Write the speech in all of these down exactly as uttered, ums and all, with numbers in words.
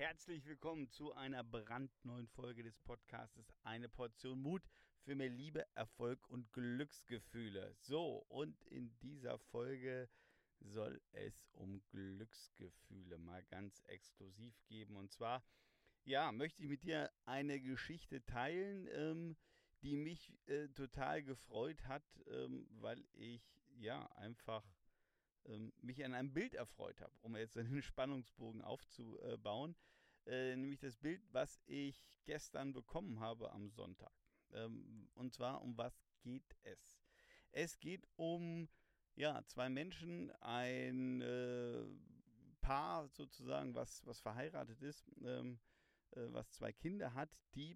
Herzlich willkommen zu einer brandneuen Folge des Podcastes Eine Portion Mut für mehr Liebe, Erfolg und Glücksgefühle. So, und in dieser Folge soll es um Glücksgefühle mal ganz exklusiv geben. Und zwar, ja, möchte ich mit dir eine Geschichte teilen, ähm, die mich äh, total gefreut hat, ähm, weil ich ja einfach ähm, mich an einem Bild erfreut habe, um jetzt einen Spannungsbogen aufzubauen. Äh, nämlich das Bild, was ich gestern bekommen habe am Sonntag. Ähm, und zwar, um was geht es? Es geht um ja, zwei Menschen, ein äh, Paar sozusagen, was, was verheiratet ist, ähm, äh, was zwei Kinder hat, die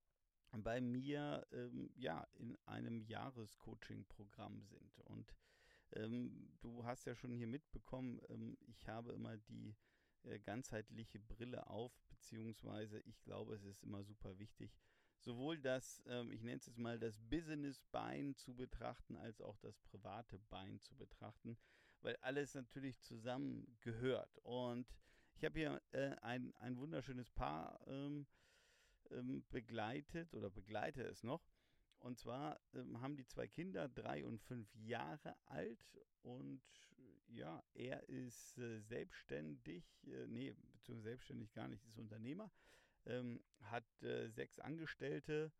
bei mir ähm, ja, in einem Jahrescoaching-Programm sind. Und ähm, du hast ja schon hier mitbekommen, ähm, ich habe immer die äh, ganzheitliche Brille auf, beziehungsweise ich glaube, es ist immer super wichtig, sowohl das, ähm, ich nenne es jetzt mal das Business-Bein zu betrachten, als auch das private Bein zu betrachten, weil alles natürlich zusammen gehört. Und ich habe hier äh, ein, ein wunderschönes Paar ähm, ähm, begleitet oder begleite es noch. Und zwar ähm, haben die zwei Kinder, drei und fünf Jahre alt. Und äh, ja, er ist äh, selbstständig, äh, nee, beziehungsweise selbstständig gar nicht, ist Unternehmer, ähm, hat äh, sechs Angestellte.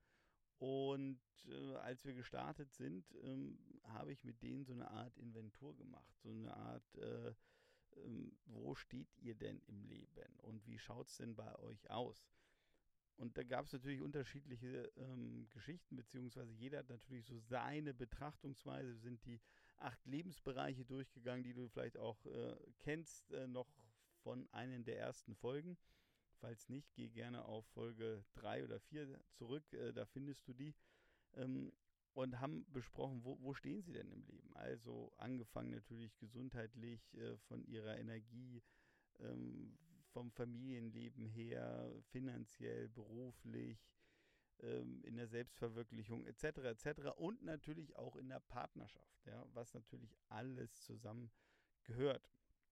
Und äh, als wir gestartet sind, ähm, habe ich mit denen so eine Art Inventur gemacht, so eine Art, äh, ähm, wo steht ihr denn im Leben und wie schaut es denn bei euch aus? Und da gab es natürlich unterschiedliche ähm, Geschichten, beziehungsweise jeder hat natürlich so seine Betrachtungsweise. Wir sind die acht Lebensbereiche durchgegangen, die du vielleicht auch äh, kennst, äh, noch von einem der ersten Folgen. Falls nicht, geh gerne auf Folge drei oder vier zurück, äh, da findest du die. Ähm, und haben besprochen, wo, wo stehen sie denn im Leben? Also angefangen natürlich gesundheitlich, äh, von ihrer Energie, ähm, vom Familienleben her, finanziell, beruflich, ähm, in der Selbstverwirklichung et cetera et cetera und natürlich auch in der Partnerschaft, ja, was natürlich alles zusammen gehört.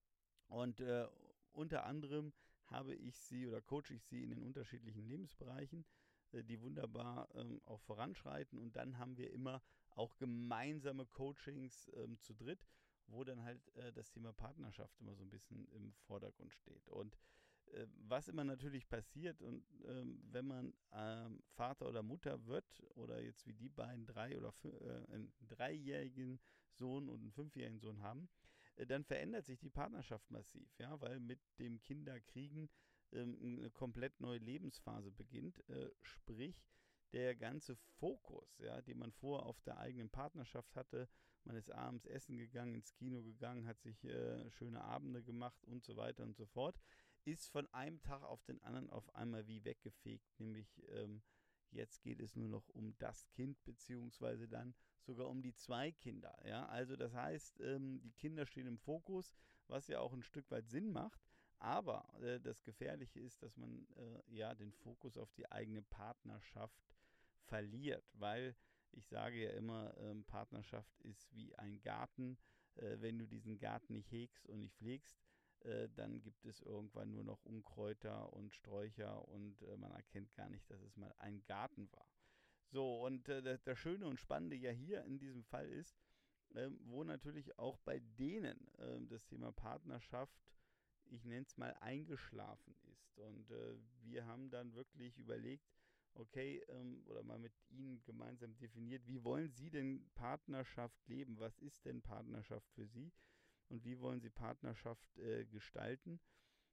Und äh, unter anderem habe ich sie oder coache ich sie in den unterschiedlichen Lebensbereichen, äh, die wunderbar ähm, auch voranschreiten. Und dann haben wir immer auch gemeinsame Coachings ähm, zu dritt, wo dann halt äh, das Thema Partnerschaft immer so ein bisschen im Vordergrund steht. Und äh, was immer natürlich passiert, und ähm, wenn man ähm, Vater oder Mutter wird, oder jetzt wie die beiden drei oder fün- äh, einen dreijährigen Sohn und einen fünfjährigen Sohn haben, äh, dann verändert sich die Partnerschaft massiv, ja, weil mit dem Kinderkriegen ähm, eine komplett neue Lebensphase beginnt, äh, sprich der ganze Fokus, ja, den man vorher auf der eigenen Partnerschaft hatte, man ist abends essen gegangen, ins Kino gegangen, hat sich äh, schöne Abende gemacht und so weiter und so fort, ist von einem Tag auf den anderen auf einmal wie weggefegt, nämlich ähm, jetzt geht es nur noch um das Kind, beziehungsweise dann sogar um die zwei Kinder. Ja? Also das heißt, ähm, die Kinder stehen im Fokus, was ja auch ein Stück weit Sinn macht. Aber äh, das Gefährliche ist, dass man äh, ja den Fokus auf die eigene Partnerschaft verliert, weil ich sage ja immer, ähm, Partnerschaft ist wie ein Garten. Äh, wenn du diesen Garten nicht hegst und nicht pflegst, äh, dann gibt es irgendwann nur noch Unkräuter und Sträucher und äh, man erkennt gar nicht, dass es mal ein Garten war. So, und äh, das, das Schöne und Spannende ja hier in diesem Fall ist, ähm, wo natürlich auch bei denen ähm, das Thema Partnerschaft, ich nenne es mal, eingeschlafen ist. Und äh, wir haben dann wirklich überlegt, okay, ähm, oder mal mit ihnen gemeinsam definiert, wie wollen sie denn Partnerschaft leben? Was ist denn Partnerschaft für sie? Und wie wollen sie Partnerschaft äh, gestalten?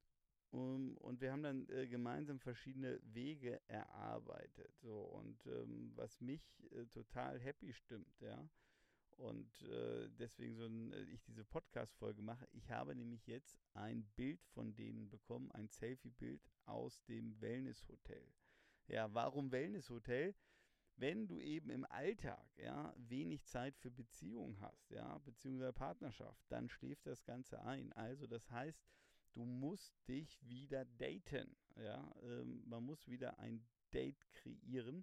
Um, und wir haben dann äh, gemeinsam verschiedene Wege erarbeitet. So, und ähm, was mich äh, total happy stimmt, ja, und äh, deswegen so ein, äh, ich diese Podcast-Folge mache. Ich habe nämlich jetzt ein Bild von denen bekommen, ein Selfie-Bild aus dem Wellness-Hotel. Ja, warum Wellness-Hotel? Wenn du eben im Alltag, ja, wenig Zeit für Beziehungen hast, ja, beziehungsweise Partnerschaft, dann schläft das Ganze ein. Also das heißt, du musst dich wieder daten, ja, ähm, man muss wieder ein Date kreieren.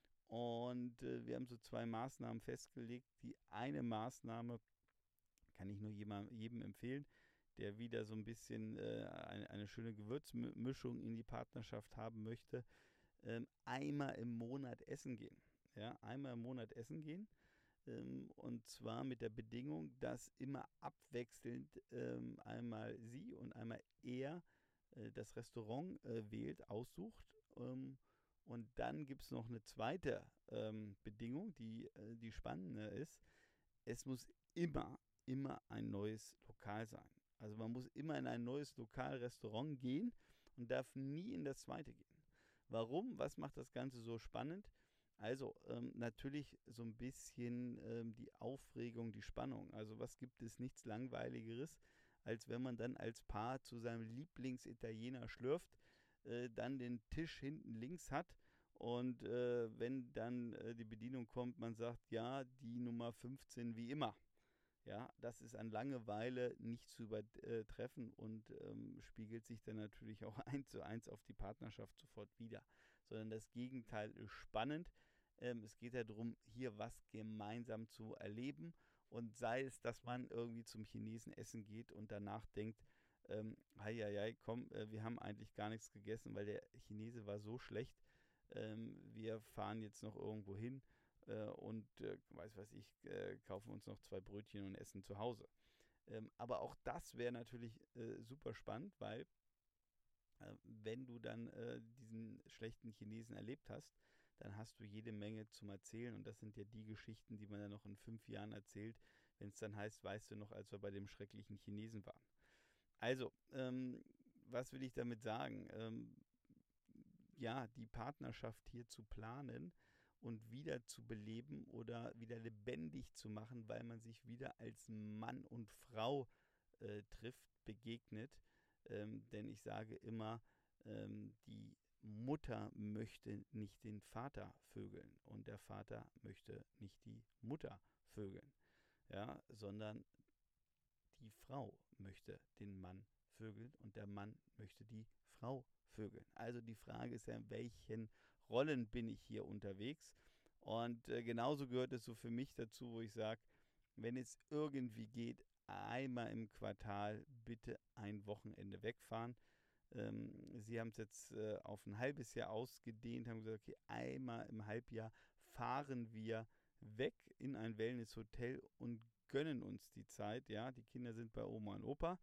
Und äh, wir haben so zwei Maßnahmen festgelegt. Die eine Maßnahme kann ich nur jedem, jedem empfehlen, der wieder so ein bisschen äh, eine, eine schöne Gewürzmischung in die Partnerschaft haben möchte, ähm, einmal im Monat essen gehen. Ja, einmal im Monat essen gehen. Ähm, und zwar mit der Bedingung, dass immer abwechselnd ähm, einmal sie und einmal er äh, das Restaurant äh, wählt, aussucht. Ähm, und dann gibt es noch eine zweite ähm, Bedingung, die, äh, die spannende ist. Es muss immer, immer ein neues Lokal sein. Also man muss immer in ein neues Lokal-Restaurant gehen und darf nie in das zweite gehen. Warum? Was macht das Ganze so spannend? Also ähm, natürlich so ein bisschen ähm, die Aufregung, die Spannung. Also was gibt es nichts Langweiligeres, als wenn man dann als Paar zu seinem Lieblingsitaliener schlürft, äh, dann den Tisch hinten links hat und äh, wenn dann äh, die Bedienung kommt, man sagt, ja, die Nummer fünfzehn wie immer. Ja, das ist an Langeweile nicht zu übertreffen und ähm, spiegelt sich dann natürlich auch eins zu eins auf die Partnerschaft sofort wieder. Sondern das Gegenteil ist spannend. Ähm, es geht ja darum, hier was gemeinsam zu erleben. Und sei es, dass man irgendwie zum Chinesen essen geht und danach denkt, ähm, hei, hei, hei, komm, äh, wir haben eigentlich gar nichts gegessen, weil der Chinese war so schlecht. Ähm, wir fahren jetzt noch irgendwo hin äh, und äh, weiß was ich, äh, kaufen uns noch zwei Brötchen und essen zu Hause. Ähm, aber auch das wäre natürlich äh, super spannend, weil äh, wenn du dann äh, diesen schlechten Chinesen erlebt hast, dann hast du jede Menge zum Erzählen und das sind ja die Geschichten, die man dann noch in fünf Jahren erzählt, wenn es dann heißt, weißt du noch, als wir bei dem schrecklichen Chinesen waren. Also, ähm, was will ich damit sagen? Ähm, ja, die Partnerschaft hier zu planen und wieder zu beleben oder wieder lebendig zu machen, weil man sich wieder als Mann und Frau äh, trifft, begegnet. Ähm, denn ich sage immer, ähm, die Mutter möchte nicht den Vater vögeln und der Vater möchte nicht die Mutter vögeln, ja, sondern die Frau möchte den Mann vögeln und der Mann möchte die Frau vögeln. Also die Frage ist ja, in welchen Rollen bin ich hier unterwegs? Und äh, genauso gehört es so für mich dazu, wo ich sage, wenn es irgendwie geht, einmal im Quartal bitte ein Wochenende wegfahren. Ähm, Sie haben es jetzt äh, auf ein halbes Jahr ausgedehnt, haben gesagt, okay, einmal im Halbjahr fahren wir weg in ein Wellnesshotel und gönnen uns die Zeit. Ja, die Kinder sind bei Oma und Opa.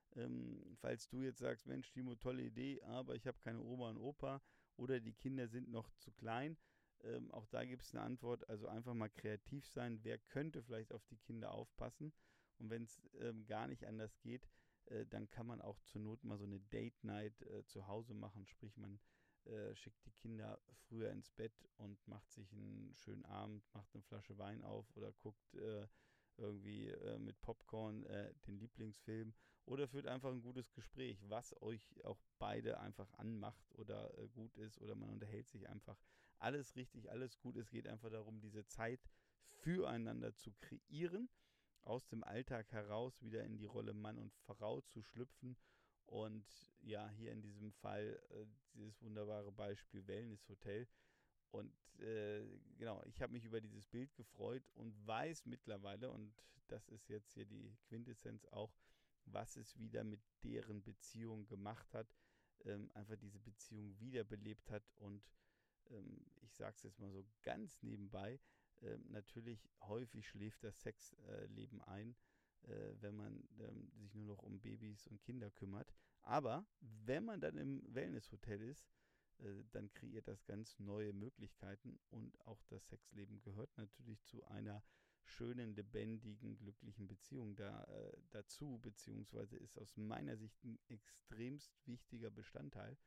Ähm, falls du jetzt sagst, Mensch, Timo, tolle Idee, aber ich habe keine Oma und Opa oder die Kinder sind noch zu klein. Ähm, auch da gibt es eine Antwort. Also einfach mal kreativ sein. Wer könnte vielleicht auf die Kinder aufpassen? Und wenn es ähm, gar nicht anders geht, äh, dann kann man auch zur Not mal so eine Date Night äh, zu Hause machen. Sprich, man äh, schickt die Kinder früher ins Bett und macht sich einen schönen Abend, macht eine Flasche Wein auf oder guckt äh, irgendwie äh, mit Popcorn äh, den Lieblingsfilm oder führt einfach ein gutes Gespräch, was euch auch beide einfach anmacht oder äh, gut ist oder man unterhält sich einfach. Alles richtig, alles gut. Es geht einfach darum, diese Zeit füreinander zu kreieren, aus dem Alltag heraus wieder in die Rolle Mann und Frau zu schlüpfen und ja, hier in diesem Fall äh, dieses wunderbare Beispiel Wellness-Hotel. Und äh, genau, ich habe mich über dieses Bild gefreut und weiß mittlerweile, und das ist jetzt hier die Quintessenz auch, was es wieder mit deren Beziehung gemacht hat, ähm, einfach diese Beziehung wiederbelebt hat und ähm, ich sage es jetzt mal so ganz nebenbei, äh, natürlich häufig schläft das Sexleben äh, ein, äh, wenn man ähm, sich nur noch um Babys und Kinder kümmert. Aber wenn man dann im Wellnesshotel ist, äh, dann kreiert das ganz neue Möglichkeiten und auch das Sexleben gehört natürlich zu einer schönen, lebendigen, glücklichen Beziehung da, äh, dazu, beziehungsweise ist aus meiner Sicht ein extremst wichtiger Bestandteil.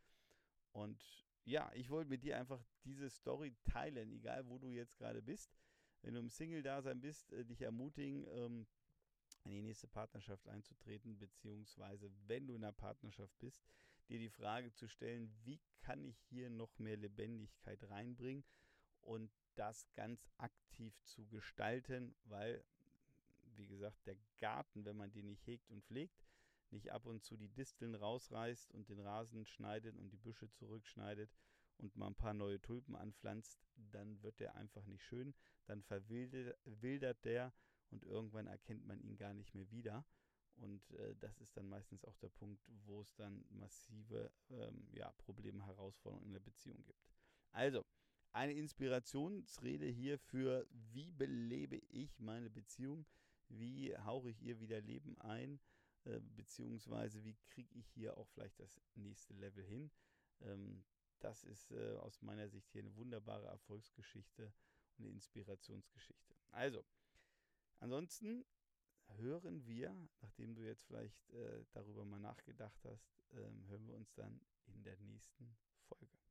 Und ja, ich wollte mit dir einfach diese Story teilen, egal wo du jetzt gerade bist. Wenn du im Single-Dasein bist, äh, dich ermutigen, ähm, in die nächste Partnerschaft einzutreten, beziehungsweise wenn du in einer Partnerschaft bist, dir die Frage zu stellen, wie kann ich hier noch mehr Lebendigkeit reinbringen und das ganz aktiv zu gestalten, weil, wie gesagt, der Garten, wenn man den nicht hegt und pflegt, nicht ab und zu die Disteln rausreißt und den Rasen schneidet und die Büsche zurückschneidet und mal ein paar neue Tulpen anpflanzt, dann wird der einfach nicht schön, dann verwildert der und irgendwann erkennt man ihn gar nicht mehr wieder. Und äh, das ist dann meistens auch der Punkt, wo es dann massive ähm, ja, Probleme, Herausforderungen in der Beziehung gibt. Also, eine Inspirationsrede hier für, wie belebe ich meine Beziehung, wie hauche ich ihr wieder Leben ein, äh, beziehungsweise wie kriege ich hier auch vielleicht das nächste Level hin. Ähm, das ist äh, aus meiner Sicht hier eine wunderbare Erfolgsgeschichte und eine Inspirationsgeschichte. Also, ansonsten hören wir, nachdem du jetzt vielleicht äh, darüber mal nachgedacht hast, ähm, hören wir uns dann in der nächsten Folge.